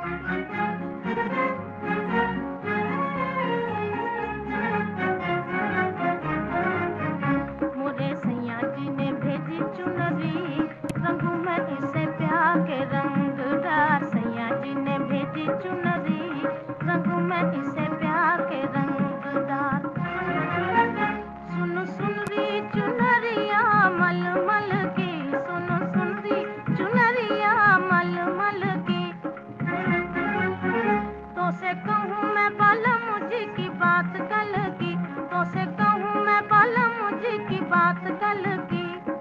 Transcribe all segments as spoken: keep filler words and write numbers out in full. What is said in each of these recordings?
मोरे सैया जी ने भेजी चुनरी, रंगू मैं इसे प्यार के रंगदार। सैया जी ने भेजी चुनरी, रंगू मैं इसे प्यार के रंगदार। सुन सुन री चुनरिया मलमल की, सुन सुन री चुनरिया मलमल की। तो से कहूँ मैं बालम जी की बात कल की, तो से कहूँ मैं बालम जी की बात कल की।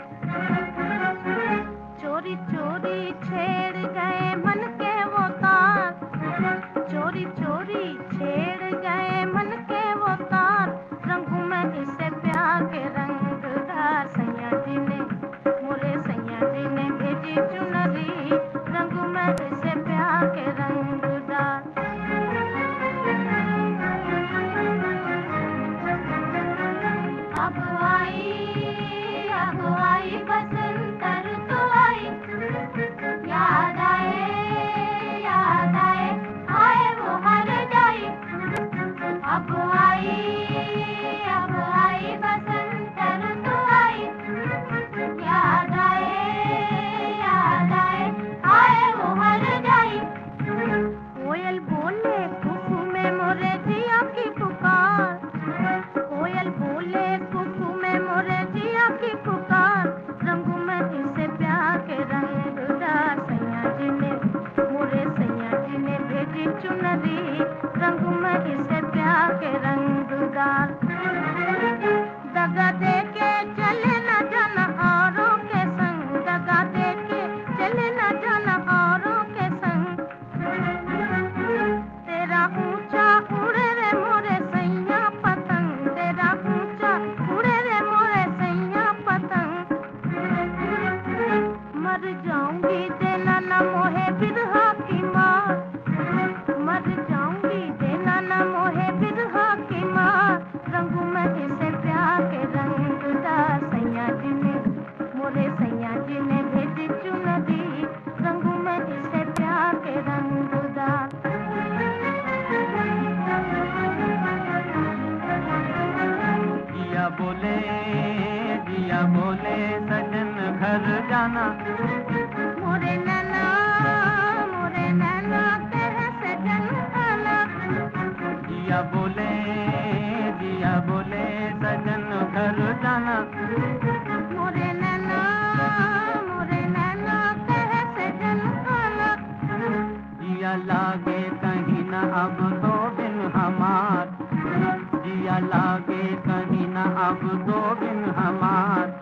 चोरी चोरी छेड़ गए मन के वो तार, चोरी चोरी छेड़ गए मन के वो तार। रंगू मैं इसे प्यार के रंगदार। सैया जी ने, मोरे सैया जी ने भेजी चुनरी, रंगू मैं इसे प्यार के रंगदार। अब आई अब आई बसंत ऋतु आई, याद आए याद आए आए वो हर जाई। अब आई अब आई बसंत ऋतु आई, याद आए याद आए आए वो हर जाई। कोयल बोले कुकू में मोरे जिया की पुकार, कोयल बोले कुकू में मोरे जिया की पुकार। रंगू मैं इसे प्यार के रंगदार। सैया जी ने, मोरे सैया जी ने भेजी चुनरी, रंगू मैं इसे प्यार के रंगदार। दगा दे के चले न जाना औरों के संग, दगा दे के चले न जाना औरों के संग। तेरा ऊंचा उड़े रे मोरे सैया पतंग, तेरा ऊंचा उड़े रे मोरे सैया पतंग। मर जाऊंगी देना न मोहे बिरहा की मार, मर जाऊंगी देना न मोहे बिरहा की मार। रंगू मैं इसे प्यार के रंगदार। सैया जी ने, मोरे सैया जी ने भेजी चुनरी, रंगू मैं इसे प्यार के रंगदार। जिया बोले जिया बोले सजन घर जाना, मोरे नैना मोरे नैना कहे सजन आना। जिया बोले जिया बोले सजन घर जाना। मोरे नैना मोरे नैना कहे सजन आना। जिया लागे कहीं न अब दो बिन हमार, जिया लागे कहीं न अब दो बिन हमार।